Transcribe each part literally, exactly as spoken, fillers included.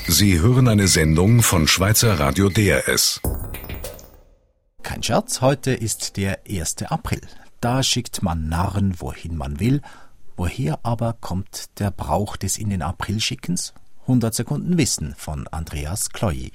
Sie hören eine Sendung von Schweizer Radio D R S. Kein Scherz, heute ist der erste April. Da schickt man Narren, wohin man will. Woher aber kommt der Brauch des in den April Schickens? hundert Sekunden Wissen von Andreas Kloyi.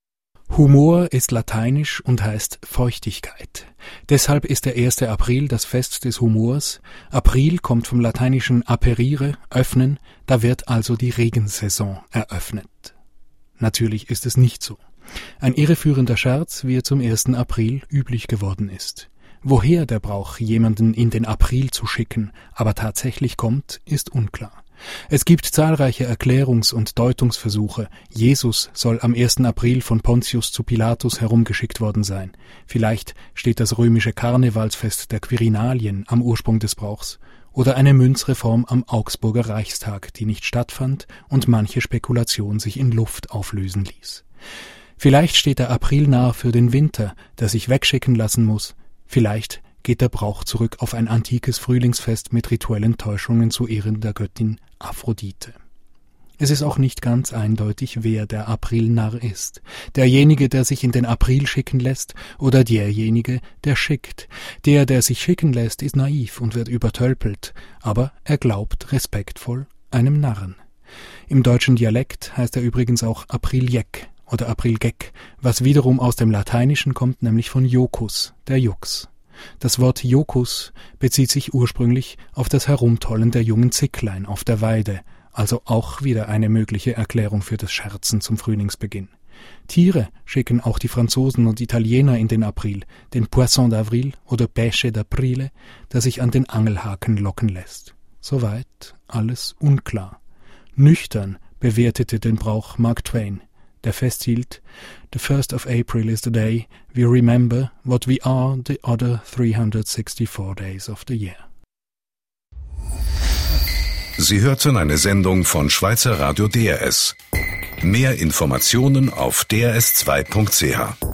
Humor ist lateinisch und heißt Feuchtigkeit. Deshalb ist der erste April das Fest des Humors. April kommt vom lateinischen aperire, öffnen, da wird also die Regensaison eröffnet. Natürlich ist es nicht so. Ein irreführender Scherz, wie er zum ersten April üblich geworden ist. Woher der Brauch, jemanden in den April zu schicken, aber tatsächlich kommt, ist unklar. Es gibt zahlreiche Erklärungs- und Deutungsversuche. Jesus soll am ersten April von Pontius zu Pilatus herumgeschickt worden sein. Vielleicht steht das römische Karnevalsfest der Quirinalien am Ursprung des Brauchs. Oder eine Münzreform am Augsburger Reichstag, die nicht stattfand und manche Spekulation sich in Luft auflösen ließ. Vielleicht steht der April nahe für den Winter, der sich wegschicken lassen muss. Vielleicht geht der Brauch zurück auf ein antikes Frühlingsfest mit rituellen Täuschungen zu Ehren der Göttin Aphrodite. Es ist auch nicht ganz eindeutig, wer der Aprilnarr ist. Derjenige, der sich in den April schicken lässt, oder derjenige, der schickt. Der, der sich schicken lässt, ist naiv und wird übertölpelt, aber er glaubt respektvoll einem Narren. Im deutschen Dialekt heißt er übrigens auch Apriljeck oder Aprilgeck, was wiederum aus dem Lateinischen kommt, nämlich von Jocus, der Jux. Das Wort Jocus bezieht sich ursprünglich auf das Herumtollen der jungen Zicklein auf der Weide, also auch wieder eine mögliche Erklärung für das Scherzen zum Frühlingsbeginn. Tiere schicken auch die Franzosen und Italiener in den April, den Poisson d'Avril oder Pêche d'Aprile, der sich an den Angelhaken locken lässt. Soweit alles unklar. Nüchtern bewertete den Brauch Mark Twain, der festhielt, "The first of April is the day we remember what we are the other three hundred sixty-four days of the year." Sie hörten eine Sendung von Schweizer Radio D R S. Mehr Informationen auf d r s zwei punkt c h.